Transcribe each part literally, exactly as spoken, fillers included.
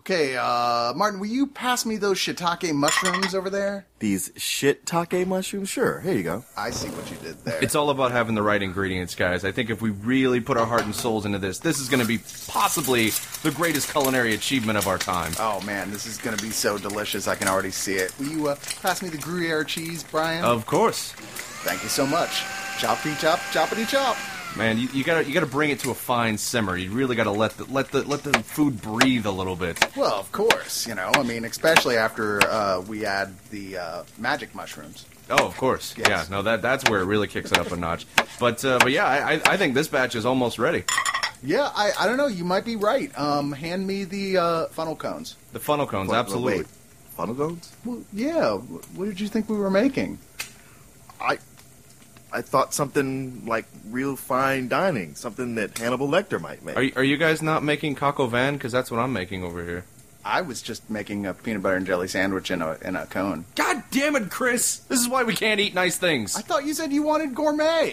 Okay, uh, Martin, will you pass me those shiitake mushrooms over there? These shiitake mushrooms? Sure, here you go. I see what you did there. It's all about having the right ingredients, guys. I think if we really put our heart and souls into this, this is going to be possibly the greatest culinary achievement of our time. Oh, man, this is going to be so delicious. I can already see it. Will you uh, pass me the Gruyere cheese, Brian? Of course. Thank you so much. Choppity chop, choppity chop. Man, you, you gotta you gotta bring it to a fine simmer. You really gotta let the let the let the food breathe a little bit. Well, of course, you know. I mean, especially after uh, we add the uh, magic mushrooms. Oh, of course. Yes. Yeah, no, that that's where it really kicks it up a notch. But uh, but yeah, I I think this batch is almost ready. Yeah, I, I don't know. You might be right. Um, hand me the uh, funnel cones. The funnel cones, Wait, absolutely. Wait, funnel cones? Well, yeah. What did you think we were making? I I thought something like real fine dining, something that Hannibal Lecter might make. Are you, are you guys not making coq au vin? Because that's what I'm making over here. I was just making a peanut butter and jelly sandwich in a in a cone. God damn it, Chris! This is why we can't eat nice things. I thought you said you wanted gourmet.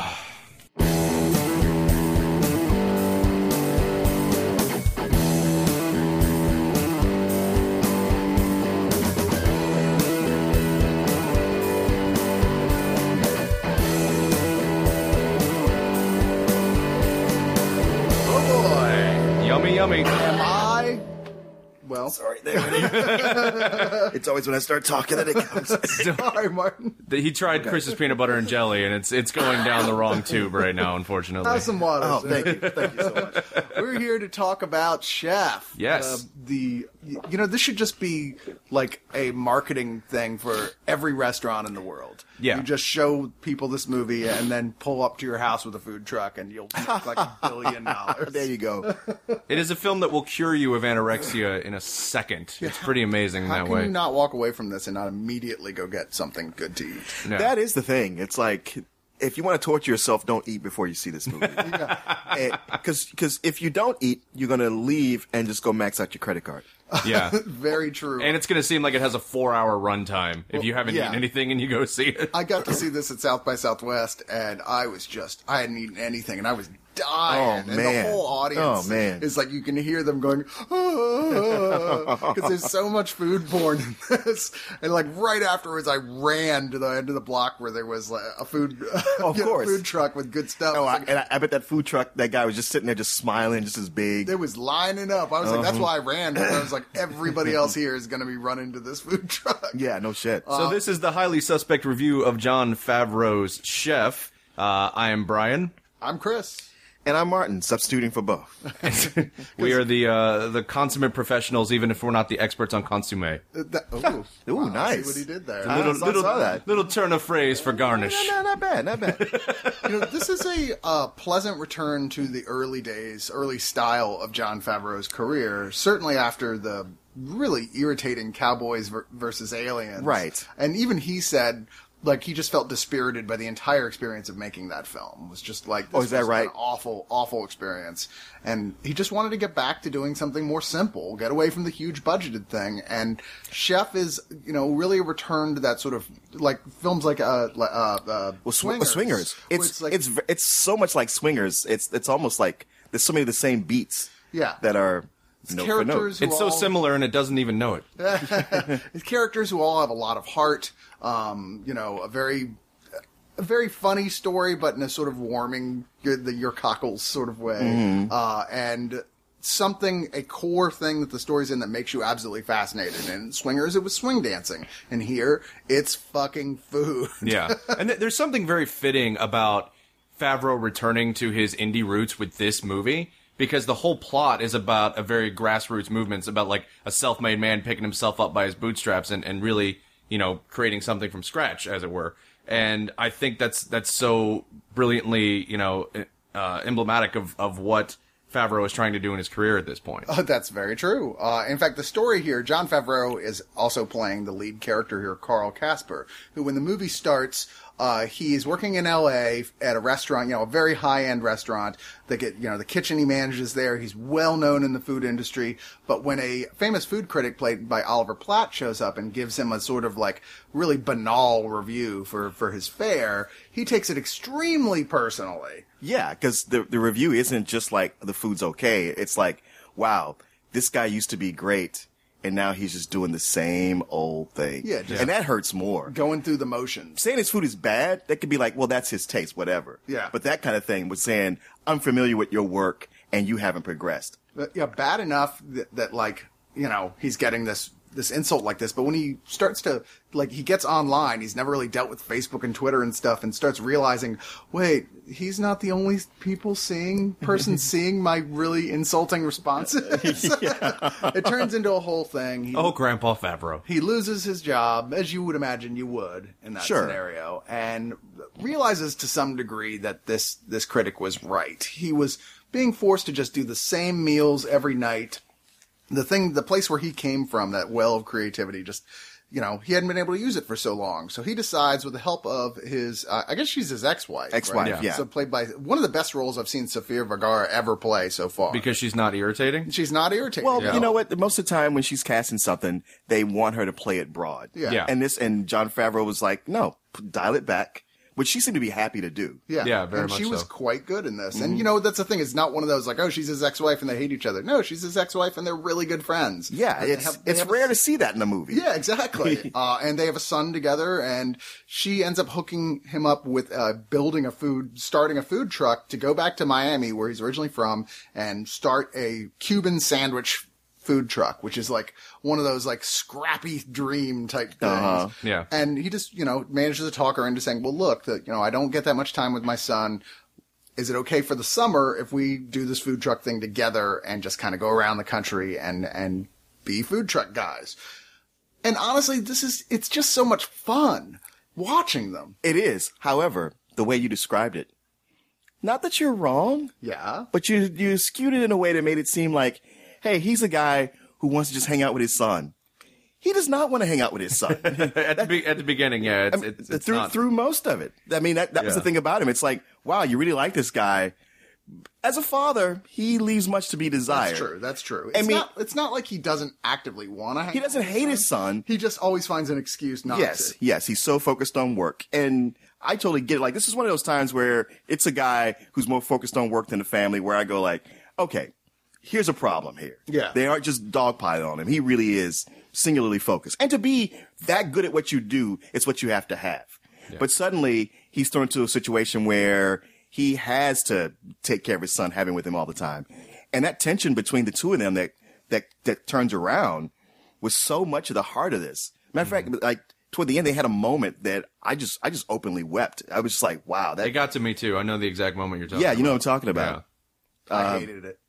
Yummy, yummy. Am I? Well, Sorry, there. It's always when I start talking that it comes. sorry, Martin. He tried Chris's peanut butter and jelly, and it's it's going down the wrong tube right now, unfortunately. Have some water. Oh, sir. thank you, thank you so much. We're here to talk about Chef. Yes. Uh, the you know this should just be like a marketing thing for every restaurant in the world. Yeah. You just show people this movie and then pull up to your house with a food truck and you'll make like a billion dollars. There you go. It is a film that will cure you of anorexia in a second. It's pretty amazing How that can way. you not walk away from this and not immediately go get something good to eat? No. That is the thing. It's like, if you want to torture yourself, don't eat before you see this movie. Because if you don't eat, you're going to leave and just go max out your credit card. Yeah. Very true. And it's going to seem like it has a four-hour runtime if you haven't yeah. eaten anything and you go see it. I got to see this at South by Southwest, and I was just, I hadn't eaten anything, and I was dying. Oh, and man. the whole audience Oh, man. is like, you can hear them going, because there's so much food porn in this. And like right afterwards, I ran to the end of the block where there was like, a food, Of you know, course. food truck with good stuff. Oh, It was I, like- and I, I bet that food truck, that guy was just sitting there just smiling, just as big. It was lining up. I was like, Uh-huh. that's why I ran. Because I was like, everybody else here is going to be running to this food truck. Yeah, no shit. So this is the highly suspect review of Jon Favreau's Chef. Uh, I am Brian. I'm Chris. And I'm Martin, substituting for both. We are the uh, the consummate professionals, even if we're not the experts on consomme. Uh, that- ooh, Ooh, Wow, I nice. See what he did there. I Little saw- little saw that. little turn of phrase for garnish. No, no, not bad, not bad. You know, this is a uh, pleasant return to the early days, early style of Jon Favreau's career. Certainly after the really irritating Cowboys ver- versus Aliens, Right. And even he said, like, he just felt dispirited by the entire experience of making that film. It was just like, this Oh, is that was right? An awful, awful experience, and he just wanted to get back to doing something more simple, get away from the huge budgeted thing. And Chef is, you know, really a return to that sort of like films like uh, like, uh, uh Well, sw- Swingers. Swingers. where It's like, it's v- it's so much like Swingers. It's it's almost like there's so many of the same beats. Yeah. That are note for note. characters who It's so all, similar and it doesn't even know it. It's characters who all have a lot of heart. Um, you know, a very, a very funny story, but in a sort of warming, good the your cockles sort of way. Mm-hmm. Uh, and something, a core thing that the story's in that makes you absolutely fascinated. In Swingers, it was swing dancing, and here it's fucking food. Yeah. And th- there's something very fitting about Favreau returning to his indie roots with this movie, because the whole plot is about a very grassroots movement. It's about like a self-made man picking himself up by his bootstraps and, and really, you know, creating something from scratch, as it were. And I think that's that's so brilliantly, you know, uh, emblematic of, of what Favreau is trying to do in his career at this point. Uh, that's very true. Uh, in fact, the story here, Jon Favreau is also playing the lead character here, Carl Casper, who when the movie starts, uh, he's working in L A at a restaurant, you know, a very high-end restaurant. The, you know, the kitchen he manages there, he's well known in the food industry. But when a famous food critic played by Oliver Platt shows up and gives him a sort of like really banal review for, for his fare, he takes it extremely personally. Yeah, because the the review isn't just like the food's okay. It's like, wow, this guy used to be great, and now he's just doing the same old thing. Yeah, just- and that hurts more. Going through the motions. Saying his food is bad, that could be like, well, that's his taste, whatever. Yeah. But that kind of thing was saying, I'm familiar with your work, and you haven't progressed. But, yeah, bad enough that, that like, you know, he's getting this this insult like this, but when he starts to, like, he gets online, he's never really dealt with Facebook and Twitter and stuff, and starts realizing, wait, he's not the only people seeing, person seeing my really insulting responses. It turns into a whole thing. He, Oh, Grandpa Favreau. he loses his job, as you would imagine you would in that Sure. scenario, and realizes to some degree that this, this critic was right. He was being forced to just do the same meals every night. The thing, the place where he came from, that well of creativity, just, you know, he hadn't been able to use it for so long. So he decides, with the help of his, uh, I guess she's his ex-wife. Ex-wife, right? yeah. So played by one of the best roles I've seen Sofia Vergara ever play so far. Because she's not irritating? she's not irritating. Well, Yeah. you know what? Most of the time when she's casting something, they want her to play it broad. Yeah. Yeah. And this, and Jon Favreau was like, no, p- dial it back, which she seemed to be happy to do. Yeah, Yeah, very and much she was so. quite good in this. And you know, that's the thing. It's not one of those like, oh, she's his ex-wife and they hate each other. No, she's his ex-wife and they're really good friends. Yeah, And they it's have- they it's have a- rare to see that in a movie. Yeah, exactly. uh, and they have a son together, and she ends up hooking him up with uh, building a food, starting a food truck to go back to Miami, where he's originally from, and start a Cuban sandwich food truck, which is like one of those like scrappy dream type things. Uh-huh. Yeah. And he just, you know, manages to talk her into saying, well, look, that, you know, I don't get that much time with my son. Is it okay for the summer if we do this food truck thing together and just kind of go around the country and, and be food truck guys? And honestly, this is, it's just so much fun watching them. It is. However, the way you described it, not that you're wrong, Yeah. but you you skewed it in a way that made it seem like, hey, he's a guy who wants to just hang out with his son. He does not want to hang out with his son. at, the be- at the beginning, yeah. It's, it's, it's through not. through most of it. I mean, that, that was the Yeah. thing about him. It's like, wow, you really like this guy. As a father, he leaves much to be desired. That's true. That's true. It's I mean- not, it's not like he doesn't actively want to hang He doesn't out with hate son. his son. He just always finds an excuse not Yes, to. yes, he's so focused on work. And I totally get it. Like, this is one of those times where it's a guy who's more focused on work than the family, where I go like, okay, here's a problem here. Yeah. They aren't just dogpiling on him. He really is singularly focused. And to be that good at what you do, it's what you have to have. But suddenly, he's thrown into a situation where he has to take care of his son, having with him all the time. And that tension between the two of them that, that, that turns around was so much of the heart of this. Matter of fact, like, toward the end, they had a moment that I just, I just openly wept. I was just like, wow, that, It got to me, too. I know the exact moment you're talking yeah, about. you know what I'm talking about. I hated it.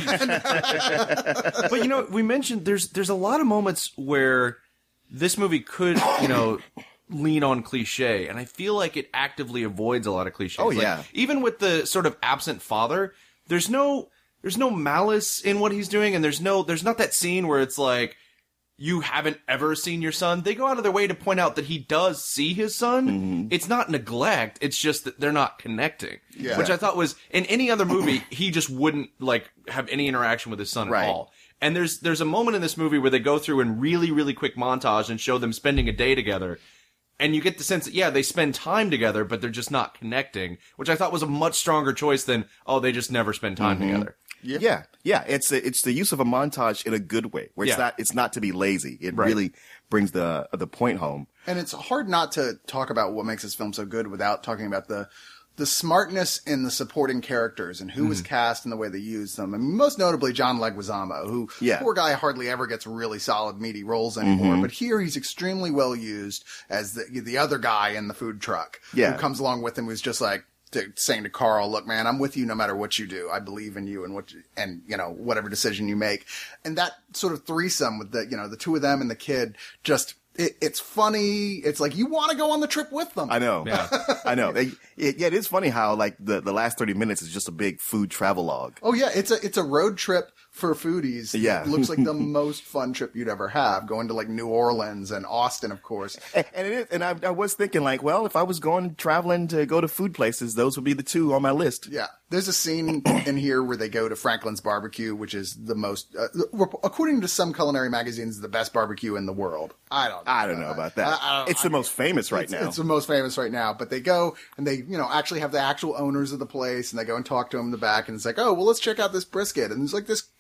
But you know, we mentioned there's there's a lot of moments where this movie could, you know, lean on cliche, and I feel like it actively avoids a lot of cliches. Oh, Like, yeah. even with the sort of absent father, there's no there's no malice in what he's doing, and there's no there's not that scene where it's like, you haven't ever seen your son. They go out of their way to point out that he does see his son. Mm-hmm. It's not neglect. It's just that they're not connecting. Yeah. Which I thought was, in any other movie, he just wouldn't, like, have any interaction with his son Right. at all. And there's, there's a moment in this movie where they go through in really, really quick montage and show them spending a day together. And you get the sense that, yeah, they spend time together, but they're just not connecting, which I thought was a much stronger choice than, oh, they just never spend time Mm-hmm. together. Yeah. yeah, yeah. It's a, it's the use of a montage in a good way, where it's Yeah. not it's not to be lazy. It Right. really brings the the point home. And it's hard not to talk about what makes this film so good without talking about the the smartness in the supporting characters and who was cast and the way they used them. I mean, most notably John Leguizamo, who, Yeah. poor guy, hardly ever gets really solid, meaty roles anymore. But here he's extremely well used as the the other guy in the food truck, Yeah. who comes along with him, who's just like to, saying to Carl, "Look, man, I'm with you no matter what you do. I believe in you and what you, and you know whatever decision you make." And that sort of threesome with the you know the two of them and the kid just. It, it's funny. It's like you want to go on the trip with them. I know. Yeah. I know. It, it, yeah, it is funny how like the, the last thirty minutes is just a big food travelogue. Oh yeah, it's a it's a road trip for foodies. Yeah. It looks like the most fun trip you'd ever have. Going to like New Orleans and Austin, of course. And, and it is, and I, I was thinking like, well, if I was going traveling to go to food places, those would be the two on my list. Yeah, there's a scene in here where they go to Franklin's Barbecue, which is the most, uh, according to some culinary magazines, the best barbecue in the world. I don't. I don't know about that. I- I don't- it's the I- most famous right it's, now. It's the most famous right now. But they go and they, you know, actually have the actual owners of the place, and they go and talk to them in the back, and it's like, oh, well, let's check out this brisket, and there's like this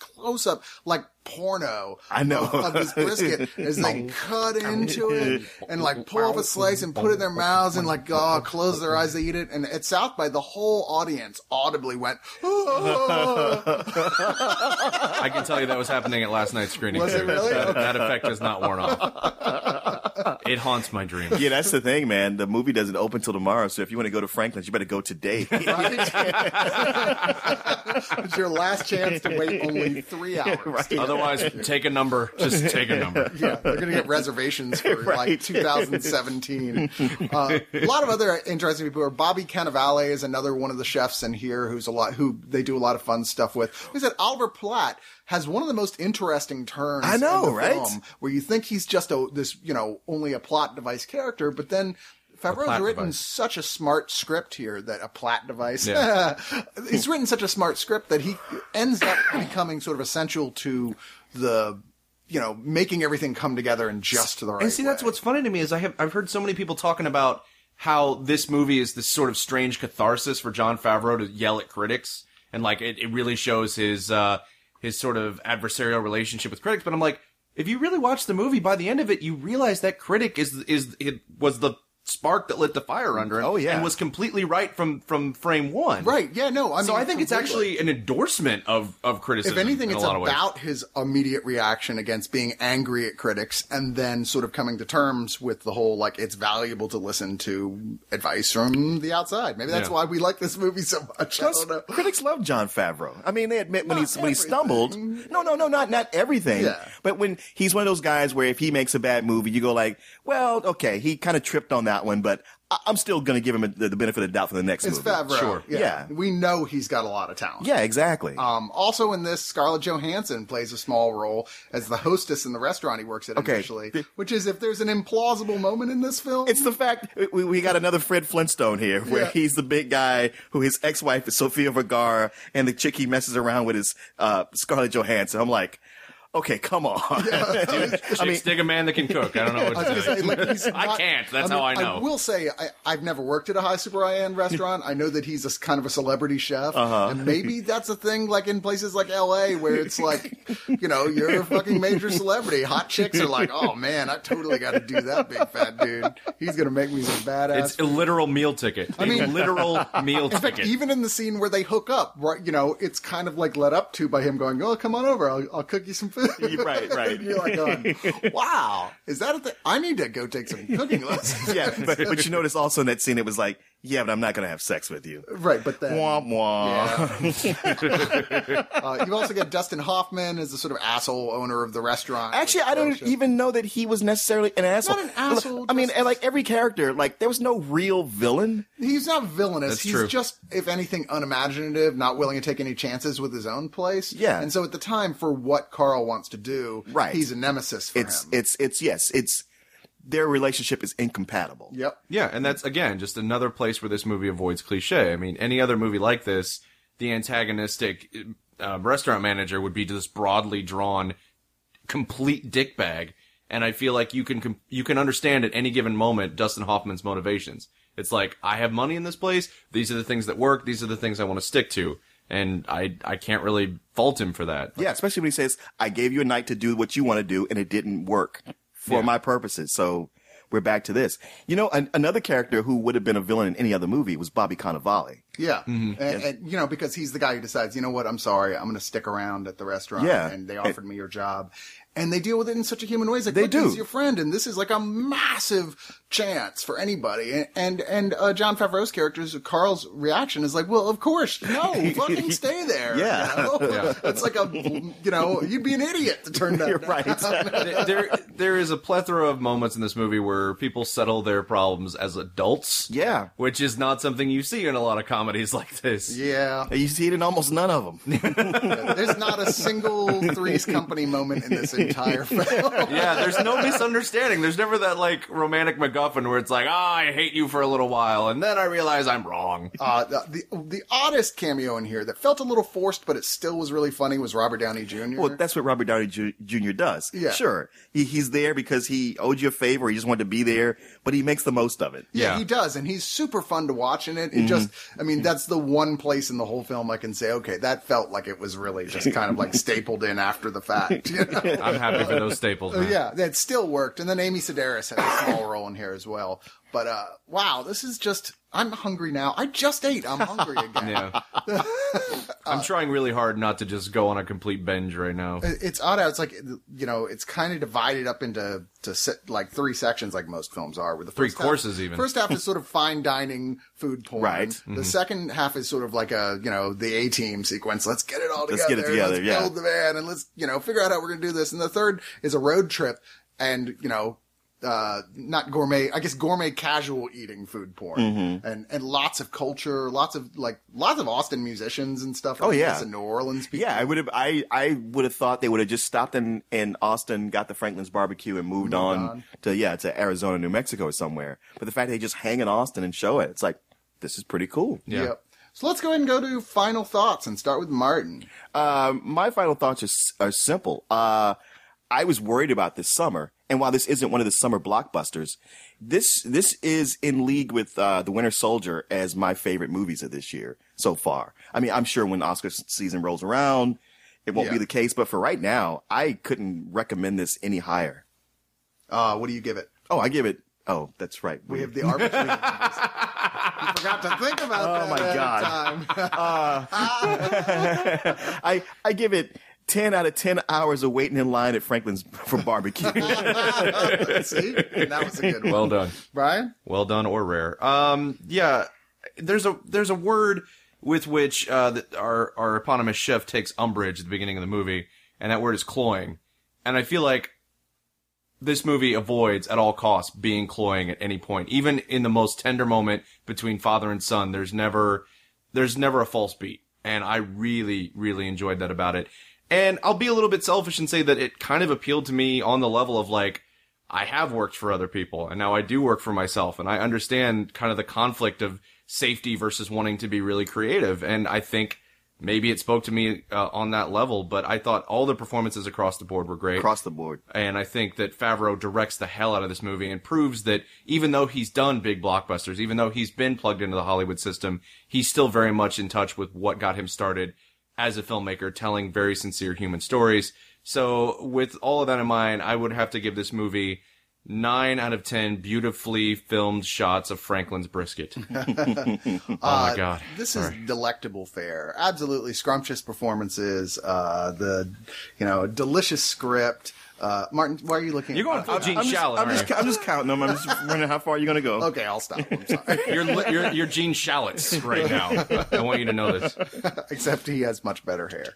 close up, like porno. I know. Of, of this brisket as they cut into it and like pull off a slice and put it in their mouths and like, oh, close their eyes, they eat it. And at South by, the whole audience audibly went, oh. I can tell you that was happening at last night's screening. Was it too. really? That, that effect has not worn off. It haunts my dreams. Yeah, that's the thing, man. The movie doesn't open till tomorrow, so if you want to go to Franklin's, you better go today. Right? It's your last chance to wait only three hours. Right. Otherwise, take a number. Just take a number. Yeah, they're going to get reservations for Right. like two thousand seventeen. Uh, a lot of other interesting people are Bobby Cannavale is another one of the chefs in here who's a lot who they do a lot of fun stuff with. Who said Oliver Platt has one of the most interesting turns. I know, in the right? film, where you think he's just a this you know only a plot device character, but then Favreau's Platt written device. such a smart script here that a Platt device. Yeah. He's written such a smart script that he ends up becoming sort of essential to the, you know, making everything come together in just the right And see, that's way. what's funny to me is I have I've heard so many people talking about how this movie is this sort of strange catharsis for Jon Favreau to yell at critics, and like it, it really shows his uh, his sort of adversarial relationship with critics. But I'm like, if you really watch the movie, by the end of it, you realize that critic is is it was the spark that lit the fire under him. Oh, yeah. And was completely right from from frame one. Right, yeah, no, I mean, So I think it's completely. actually an endorsement of of criticism. If anything, in it's a lot of ways. about his immediate reaction against being angry at critics and then sort of coming to terms with the whole, like, it's valuable to listen to advice from the outside. Maybe that's Yeah. why we like this movie so much. I Plus, don't know. critics love Jon Favreau. I mean, they admit when Not he's when he stumbled. everything. No, no, no, not not everything. Yeah. But when he's one of those guys where if he makes a bad movie, you go like, well, okay, he kind of tripped on that one, but I- I'm still going to give him a, the benefit of the doubt for the next It's movie. Favreau. Sure. Yeah. Yeah. We know he's got a lot of talent. Yeah, exactly. Um, also in this, Scarlett Johansson plays a small role as the hostess in the restaurant he works at Okay. initially, which is if there's an implausible moment in this film. It's the fact we, we got another Fred Flintstone here, where Yeah. he's the big guy who his ex-wife is Sofia Vergara, and the chick he messes around with is uh, Scarlett Johansson. I'm like, okay, come on. I mean, dig a man that can cook. I don't know I what was to gonna say. say, like, he's I not- can't. That's mean, how I know. I will say, I, I've never worked at a high super high-end restaurant. I know that he's a s- kind of a celebrity chef. Uh-huh. And maybe that's a thing, like, in places like L A where it's like, you know, you're a fucking major celebrity. Hot chicks are like, oh, man, I totally got to do that big fat dude. He's going to make me some badass. It's a literal meal ticket. I mean- mean, literal meal In fact, ticket. even in the scene where they hook up, right, you know, it's kind of like led up to by him going, oh, come on over. I'll, I'll cook you some food. Right, right. And you're like, going, wow, is that a thing? I need to go take some cooking lessons. Yeah, but, but you notice also in that scene, it was like, yeah, but I'm not going to have sex with you. Right, but then. Womp womp. Yeah. uh, you also get Dustin Hoffman as the sort of asshole owner of the restaurant. Actually, I don't even know that he was necessarily an asshole. Not an asshole, I mean, just- and like every character, like there was no real villain. He's not villainous. That's He's true. just, if anything, unimaginative, not willing to take any chances with his own place. Yeah. And so at the time, for what Carl wants to do, Right. he's a nemesis for It's him. it's it's yes, it's their relationship is incompatible. Yep. Yeah, and that's, again, just another place where this movie avoids cliche. I mean, any other movie like this, the antagonistic uh, restaurant manager would be this broadly drawn, complete dickbag. And I feel like you can com- you can understand at any given moment Dustin Hoffman's motivations. It's like, I have money in this place. These are the things that work. These are the things I want to stick to. And I I can't really fault him for that. Yeah, especially when he says, "I gave you a night to do what you want to do, and it didn't work for Yeah. my purposes." So we're back to this. You know, an, another character who would have been a villain in any other movie was Bobby Cannavale. Yeah. And, and, you know, because he's the guy who decides, you know what, I'm sorry, I'm going to stick around at the restaurant. Yeah. And they offered me your job. And they deal with it in such a human way. It's like, They look, do. he's your friend, and this is like a massive chance for anybody. And and, and uh, Jon Favreau's character's, Carl's reaction is like, well, of course, no, fucking stay there. Yeah. You know? Yeah. It's like a, you know, you'd be an idiot to turn that You're down. right. there there is a plethora of moments in this movie where people settle their problems as adults. Yeah. Which is not something you see in a lot of comedies like this. Yeah. You see it in almost none of them. There's not a single Three's Company moment in this entire film. Yeah, there's no misunderstanding. There's never that, like, romantic MacGuffin where it's like, ah, I hate you for a little while, and then I realize I'm wrong. Uh, the, the the oddest cameo in here that felt a little forced, but it still was really funny was Robert Downey Junior Well, that's what Robert Downey Ju- Junior does. Yeah. Sure. He, he's there because he owed you a favor. He just wanted to be there, but he makes the most of it. yeah, Yeah. he does, and he's super fun to watch in it. It just, I mean, mean, that's the one place in the whole film I can say, okay, that felt like it was really just kind of like stapled in after the fact. You know? I'm happy for those staples, man. Yeah, that still worked. And then Amy Sedaris had a small role in here as well. But, uh, wow, this is just, I'm hungry now. I just ate. I'm hungry again. Yeah. I'm trying really hard not to just go on a complete binge right now. It's odd how it's like, you know, it's kind of divided up into to sit, like three sections like most films are. With the Three first courses half, even. First half is sort of fine dining food porn. Right. The Mm-hmm. second half is sort of like a, you know, the A-Team sequence. Let's get it all together. Let's get it together, Let's yeah. build the van and let's, you know, figure out how we're going to do this. And the third is a road trip and, you know, uh, not gourmet, I guess gourmet casual eating food porn. Mm-hmm. And, and lots of culture, lots of, like, lots of Austin musicians and stuff. Oh, like yeah. this, and New Orleans people. Yeah, I would have. I I would have thought they would have just stopped in in Austin, got the Franklin's barbecue, and moved, on, on. to yeah to Arizona, New Mexico, or somewhere. But the fact they just hang in Austin and show it, it's like this is pretty cool. Yeah. Yep. So let's go ahead and go to final thoughts and start with Martin. Um, my final thoughts are, s- are simple. Uh, I was worried about this summer, and while this isn't one of the summer blockbusters, this this is in league with uh, The Winter Soldier as my favorite movies of this year so far. I mean, I'm sure when Oscar s- season rolls around, it won't Yeah. be the case, but for right now, I couldn't recommend this any higher. Uh, what do you give it? Oh, I give it. Oh, that's right. We have the arbitrary numbers. You forgot to think about Oh, that. my ahead of God. time. I I give it ten out of ten hours of waiting in line at Franklin's for barbecue. See? That was a good one. Well done. Brian? Well done or rare. Um, yeah, there's a there's a word with which uh, the, our our eponymous chef takes umbrage at the beginning of the movie, and that word is cloying. And I feel like this movie avoids at all costs being cloying at any point. Even in the most tender moment between father and son, there's never there's never a false beat, and I really really enjoyed that about it. And I'll be a little bit selfish and say that it kind of appealed to me on the level of like, I have worked for other people and now I do work for myself, and I understand kind of the conflict of safety versus wanting to be really creative. And I think maybe it spoke to me uh, on that level, but I thought all the performances across the board were great. Across the board. And I think that Favreau directs the hell out of this movie and proves that even though he's done big blockbusters, even though he's been plugged into the Hollywood system, he's still very much in touch with what got him started as a filmmaker, telling very sincere human stories. So with all of that in mind, I would have to give this movie nine out of ten beautifully filmed shots of Franklin's brisket. Oh my God. This Sorry. is delectable fare. Absolutely scrumptious performances. Uh, the, you know, delicious script. Uh, Martin, why are you looking You're going at full Gene I'm just, Shalit, I'm, aren't just, you? I'm just counting them. I'm just wondering how far you're going to go. Okay, I'll stop. I'm sorry. You're, li- you're, you're Gene Shalitz right now. I want you to know this. Except he has much better hair.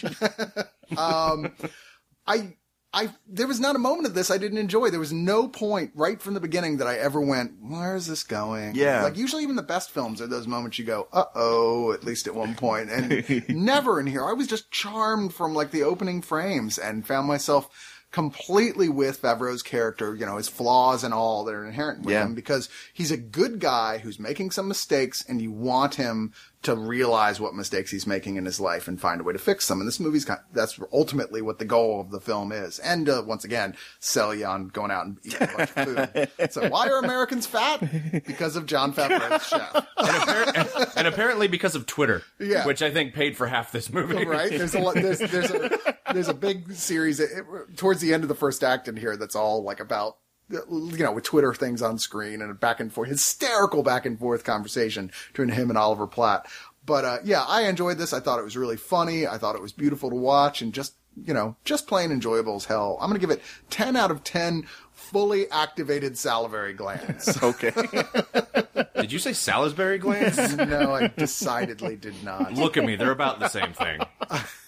um, I, I, there was not a moment of this I didn't enjoy. There was no point right from the beginning that I ever went, where is this going? Yeah. Like usually even the best films are those moments you go, uh-oh, at least at one point. And never in here. I was just charmed from like the opening frames and found myself completely with Favreau's character, you know, his flaws and all that are inherent with Yeah. him, because he's a good guy who's making some mistakes and you want him to realize what mistakes he's making in his life and find a way to fix them. And this movie's kind that's ultimately what the goal of the film is. And, uh, once again, sell you on going out and eating a bunch of food. So why are Americans fat? Because of Jon Favreau's chef. And, appar- and apparently because of Twitter, Yeah. which I think paid for half this movie. Right? There's a lot, there's, there's a, there's a big series it, towards the end of the first act in here that's all like about, you know, with Twitter things on screen and a back and forth, hysterical back and forth conversation between him and Oliver Platt. But, uh, yeah, I enjoyed this. I thought it was really funny. I thought it was beautiful to watch and just, you know, just plain enjoyable as hell. I'm going to give it ten out of ten fully activated salivary glands. Okay. Did you say Salisbury glands? No, I decidedly did not. Look at me. They're about the same thing.